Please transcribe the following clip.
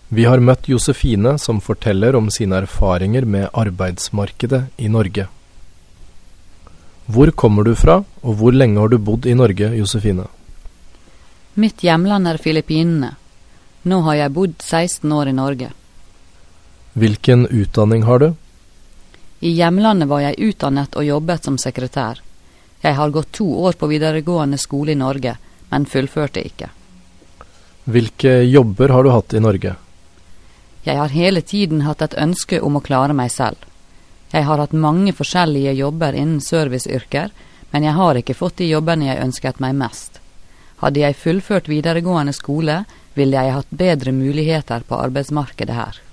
Vi har møtt Josefine som forteller om sine erfaringer med arbeidsmarkedet i Norge. Hvor kommer du fra, og hvor lenge har du bodd i Norge, Josefine? Mitt hjemland Filippinene. Nå har jeg bodd 16 år i Norge. Hvilken utdanning har du? I hjemlandet var jeg utdannet og jobbet som sekretær. Jeg har gått 2 år på videregående skole i Norge, men fullførte ikke. Hvilke jobber har du hatt i Norge? Jeg har hele tiden hatt et ønske om å klare meg selv. Jeg har hatt mange forskjellige jobber innen serviceyrker, men jeg har ikke fått de jobbene jeg ønsket meg mest. Hadde jeg fullført videregående skole, ville jeg hatt bedre muligheter på arbeidsmarkedet her.